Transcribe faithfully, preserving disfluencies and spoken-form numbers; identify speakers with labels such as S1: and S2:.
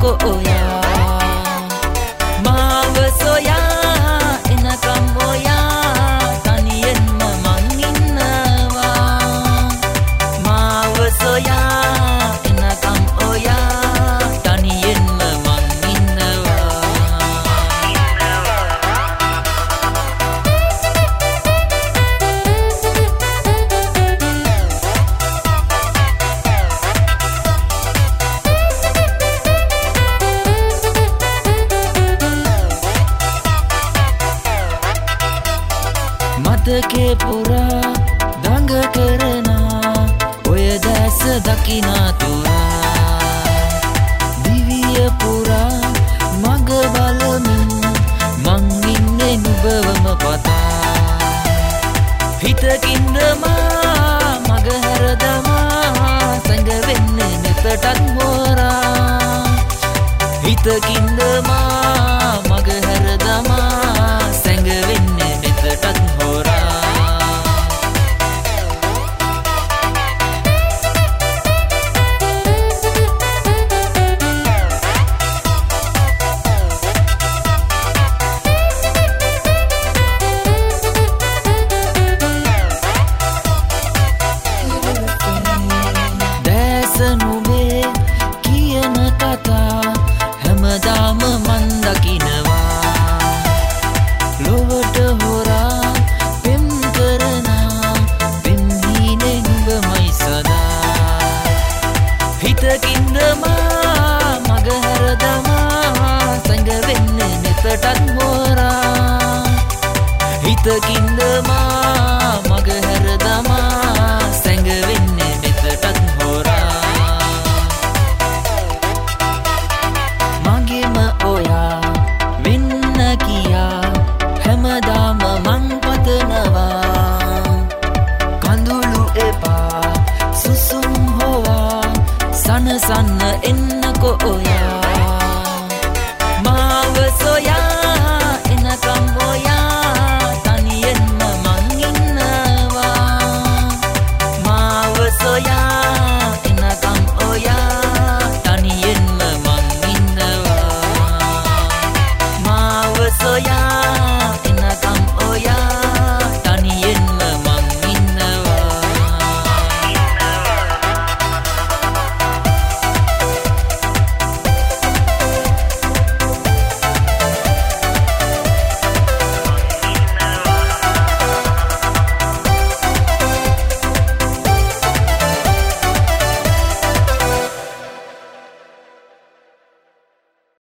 S1: එන්නකො ඔයා මාව සොයා එනකම් ඔයා තනියෙන්ම මං ඉන්නවා මාව සොයා එනකම් ඔයා තනියෙන්ම මං ඉන්නවා මතකේ පුරා දඟ කරනා ඔය දැස දකිනා තුරා දිවිය පුරා මග බලමින් මං ඉන්නේ නුඹවම පතා හිතකින්ද මා මග හැරදමා සැඟවෙන්නේ නෙතටත් හොරා හිතකින්ද මා මග හැරදමා සැඟවෙන්නේ නෙතටත් හොරා දැස නුඹේ කියන කතා හැමදාම මන් දකිනවා ලොවට හොරා පෙම් කරනා පෙම්හීනේ නුඹමයි සදා හිතකින්ද මා මග හැරදමා සැඟවෙන්නේ නෙතටත් හොරා හිතකින්ද මා මග හැරදමා සැඟවෙන්නේ නෙතටත් හොරා මගේම ඔයා වෙන්න කියා හැමදාම මං පතනවා කඳුළු එපා සුසුම් හොවා සනසන්න එන්නකො ඔයා